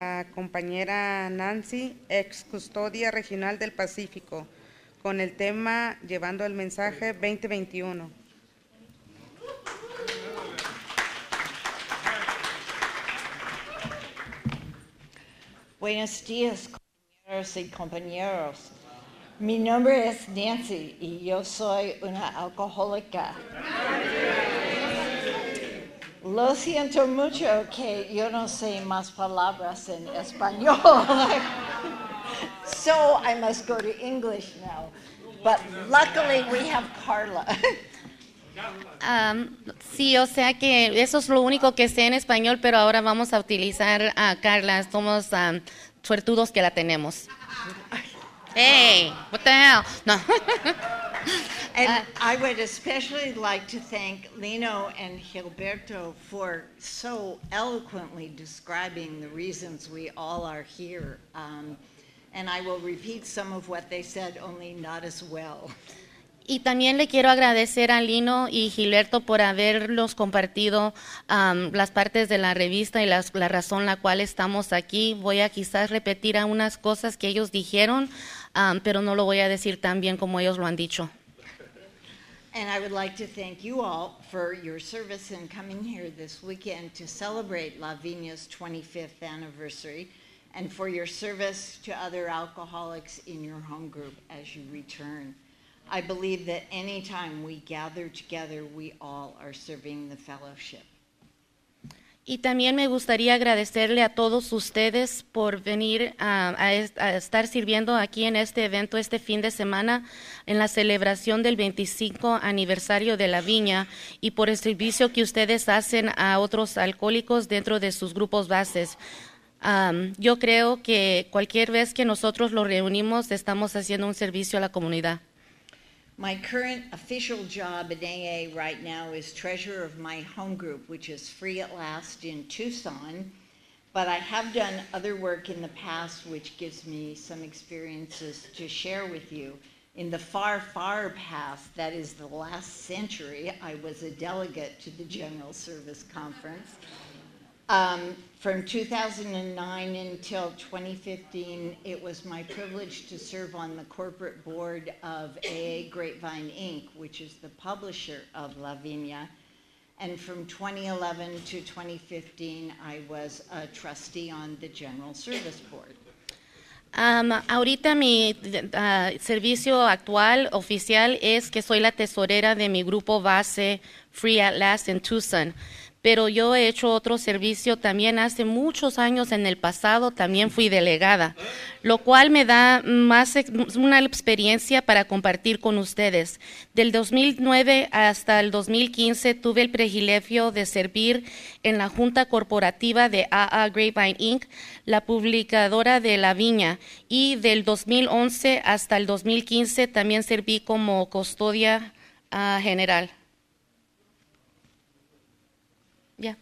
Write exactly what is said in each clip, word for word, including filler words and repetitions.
la compañera Nancy, ex custodia regional del Pacífico, con el tema Llevando el Mensaje veinte veintiuno. Buenos días, compañeros y compañeros. Mi nombre es Nancy y yo soy una alcohólica. Lo siento mucho que yo no sé más palabras en español. So I must go to English now. But luckily we have Carla. Um, sí, o sea que eso es lo único que sé en español, pero ahora vamos a utilizar a Carla. Somos um, suertudos que la tenemos. Hey, what the hell? No. And uh, I would especially like to thank Lino and Gilberto for so eloquently describing the reasons we all are here. Um, and I will repeat some of what they said, only not as well. Y también le quiero agradecer a Lino y Gilberto por haberlos compartido um, las partes de la revista y las, la razón la cual estamos aquí. Voy a quizás repetir algunas cosas que ellos dijeron, um, pero no lo voy a decir tan bien como ellos lo han dicho. And I would like to thank you all for your service in coming here this weekend to celebrate La Viña's twenty-fifth anniversary, and for your service to other alcoholics in your home group as you return. I believe that any time we gather together, we all are serving the fellowship. Y también me gustaría agradecerle a todos ustedes por venir a, a, a estar sirviendo aquí en este evento este fin de semana en la celebración del veinticinco aniversario de La Viña y por el servicio que ustedes hacen a otros alcohólicos dentro de sus grupos bases. Um, yo creo que cualquier vez que nosotros los reunimos estamos haciendo un servicio a la comunidad. My current official job at A A right now is treasurer of my home group, which is Free at Last in Tucson, but I have done other work in the past which gives me some experiences to share with you. In the far, far past, that is the last century, I was a delegate to the General Service Conference. Um, from two thousand nine until twenty fifteen, it was my privilege to serve on the corporate board of A A Grapevine Incorporated, which is the publisher of La Viña. And from twenty eleven to twenty fifteen, I was a trustee on the General Service Board. Um, ahorita mi uh, servicio actual oficial es que soy la tesorera de mi grupo base Free at Last en Tucson. Pero yo he hecho otro servicio también hace muchos años en el pasado, también fui delegada, lo cual me da más una experiencia para compartir con ustedes. Del dos mil nueve hasta el dos mil quince tuve el privilegio de servir en la Junta Corporativa de A A Grapevine Incorporated, la publicadora de La Viña, y del dos mil once hasta el dos mil quince también serví como custodia uh, general. Yeah.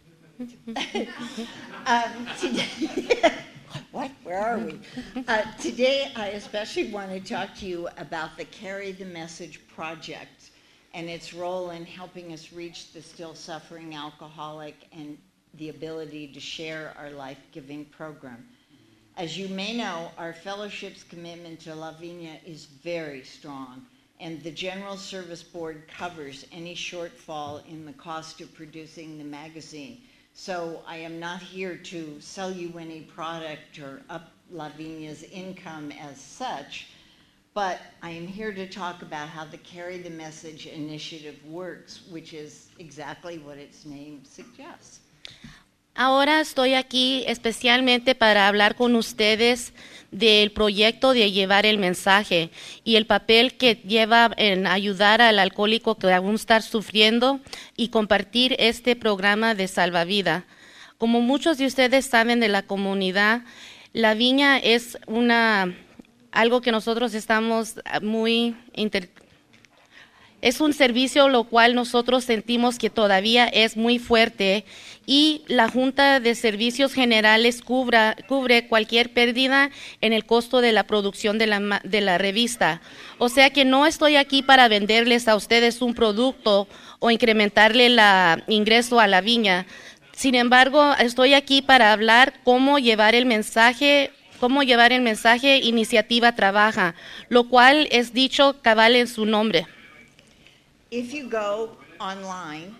um, today, what? Where are we? Uh, today, I especially want to talk to you about the Carry the Message project and its role in helping us reach the still suffering alcoholic and the ability to share our life-giving program. As you may know, our fellowship's commitment to La Viña is very strong, and the General Service Board covers any shortfall in the cost of producing the magazine. So I am not here to sell you any product or up La Viña's income as such, but I am here to talk about how the Carry the Message initiative works, which is exactly what its name suggests. Ahora estoy aquí especialmente para hablar con ustedes del proyecto de llevar el mensaje y el papel que lleva en ayudar al alcohólico que aún está sufriendo y compartir este programa de salvavidas. Como muchos de ustedes saben de la comunidad, La Viña es una algo que nosotros estamos muy inter, es un servicio lo cual nosotros sentimos que todavía es muy fuerte y la Junta de Servicios Generales cubra, cubre cualquier pérdida en el costo de la producción de la, de la revista. O sea que no estoy aquí para venderles a ustedes un producto o incrementarle el ingreso a La Viña. Sin embargo, estoy aquí para hablar cómo llevar el mensaje, cómo llevar el mensaje Iniciativa Trabaja, lo cual es dicho cabal en su nombre. If you go online,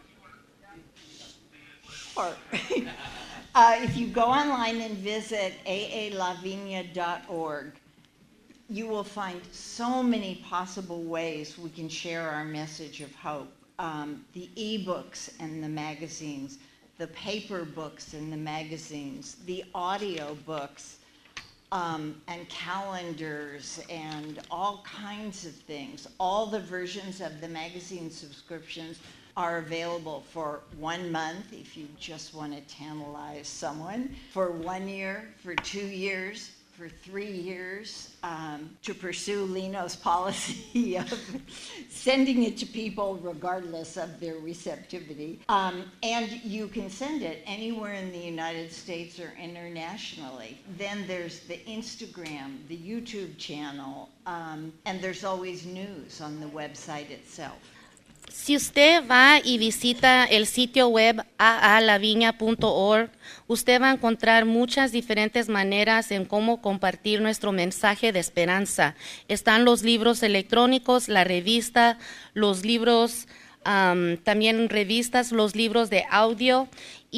or uh, if you go online and visit a a lavinia dot org, you will find so many possible ways we can share our message of hope. Um, the e-books and the magazines, the paper books and the magazines, the audio books, um, and calendars and all kinds of things. All the versions of the magazine subscriptions are available for one month if you just want to tantalize someone, for one year, for two years, for three years, um, to pursue Lino's policy of sending it to people regardless of their receptivity. Um, and you can send it anywhere in the United States or internationally. Then there's the Instagram, the YouTube channel, um, and there's always news on the website itself. Si usted va y visita el sitio web a a lavinia punto org, usted va a encontrar muchas diferentes maneras en cómo compartir nuestro mensaje de esperanza. Están los libros electrónicos, la revista, los libros, um, también revistas, los libros de audio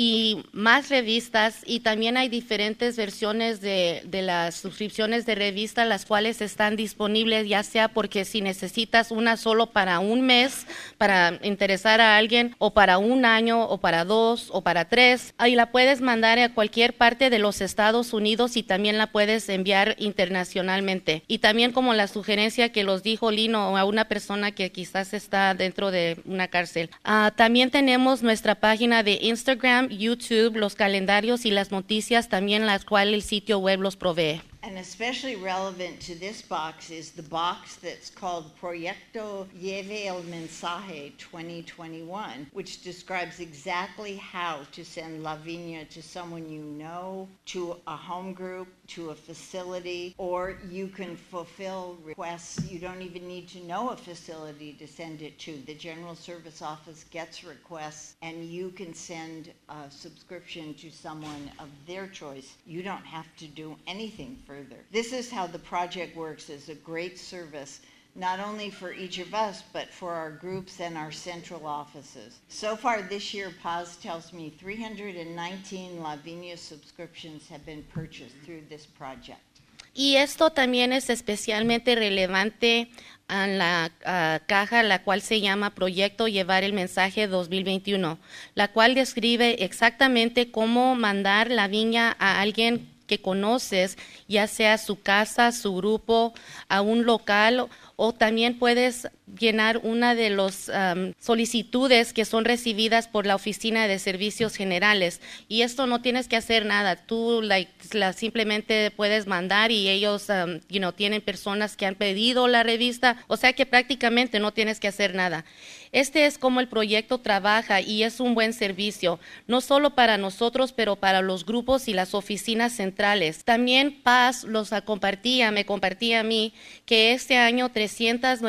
y más revistas, y también hay diferentes versiones de, de las suscripciones de revista, las cuales están disponibles, ya sea porque si necesitas una solo para un mes, para interesar a alguien, o para un año, o para dos, o para tres, y la puedes mandar a cualquier parte de los Estados Unidos y también la puedes enviar internacionalmente. Y también como la sugerencia que los dijo Lino a una persona que quizás está dentro de una cárcel. Uh, también tenemos nuestra página de Instagram, YouTube, los calendarios y las noticias también, las cuales el sitio web los provee. And especially relevant to this box is the box that's called Proyecto Lleve el Mensaje twenty twenty-one, which describes exactly how to send Lavinia to someone you know, to a home group, to a facility, or you can fulfill requests. You don't even need to know a facility to send it to. The General Service Office gets requests, and you can send a subscription to someone of their choice. You don't have to do anything further. This is how the project works as a great service, not only for each of us, but for our groups and our central offices. So far this year, Paz tells me three hundred nineteen Lavinia subscriptions have been purchased through this project. Y esto también es especialmente relevante en la uh, caja, la cual se llama Proyecto Llevar el Mensaje dos mil veintiuno, la cual describe exactamente cómo mandar la viña a alguien que conoces, ya sea su casa, su grupo, a un local, o también puedes llenar una de las um, solicitudes que son recibidas por la Oficina de Servicios Generales. Y esto no tienes que hacer nada, tú like, la simplemente puedes mandar y ellos um, you know, tienen personas que han pedido la revista, o sea que prácticamente no tienes que hacer nada. Este es como el proyecto trabaja y es un buen servicio, no solo para nosotros, pero para los grupos y las oficinas centrales. También Paz los compartía, me compartía a mí, que este año trescientas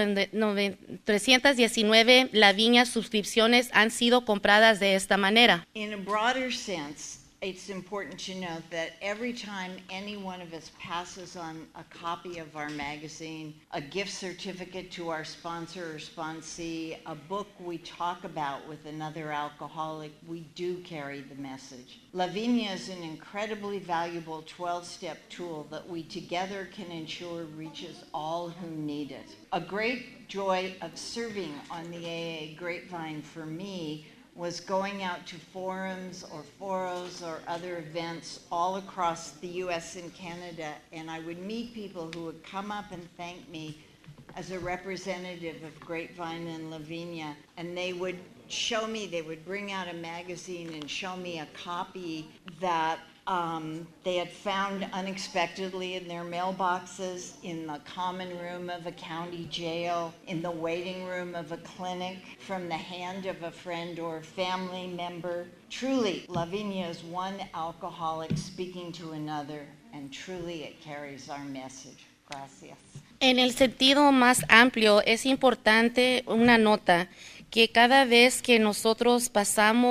diecinueve Lavinia suscripciones han sido compradas de esta manera. In a broader sense, it's important to note that every time any one of us passes on a copy of our magazine, a gift certificate to our sponsor or sponsee, a book we talk about with another alcoholic, we do carry the message. Lavinia is an incredibly valuable twelve-step tool that we together can ensure reaches all who need it. A great joy of serving on the A A Grapevine for me was going out to forums or foros or other events all across the U S and Canada, and I would meet people who would come up and thank me as a representative of Grapevine and Lavinia, and they would show me, they would bring out a magazine and show me a copy that Um, they had found unexpectedly in their mailboxes, in the common room of a county jail, in the waiting room of a clinic, from the hand of a friend or family member. Truly, Lavinia is one alcoholic speaking to another, and truly it carries our message. Gracias. En el sentido más amplio, es importante una nota que cada vez que nosotros pasamos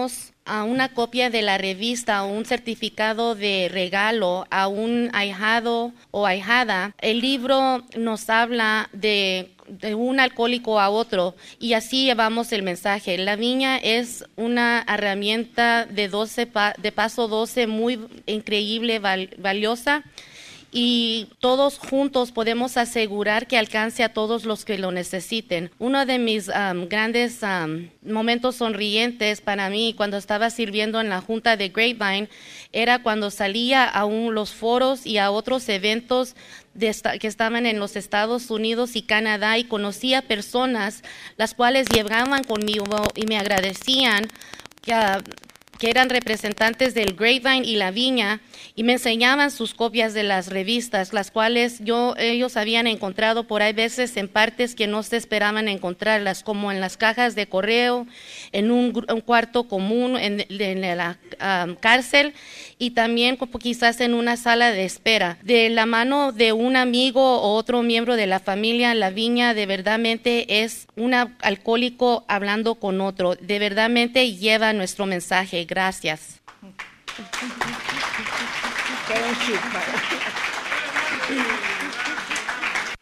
a una copia de la revista o un certificado de regalo a un ahijado o ahijada, el libro nos habla de de un alcohólico a otro y así llevamos el mensaje. La viña es una herramienta de, doce pa, de paso doce muy increíble, val, valiosa, y todos juntos podemos asegurar que alcance a todos los que lo necesiten. Uno de mis um, grandes um, momentos sonrientes para mí cuando estaba sirviendo en la junta de Grapevine era cuando salía a un, los foros y a otros eventos de esta, que estaban en los Estados Unidos y Canadá, y conocía personas las cuales llegaban conmigo y me agradecían que uh, que eran representantes del Grapevine y la Viña, y me enseñaban sus copias de las revistas, las cuales yo, ellos habían encontrado por ahí veces en partes que no se esperaban encontrarlas, como en las cajas de correo, en un, un cuarto común, en, en la um, cárcel, y también quizás en una sala de espera. De la mano de un amigo o otro miembro de la familia, la Viña de verdadmente es un alcohólico hablando con otro, de verdadmente lleva nuestro mensaje. Gracias. Thank you, Carla.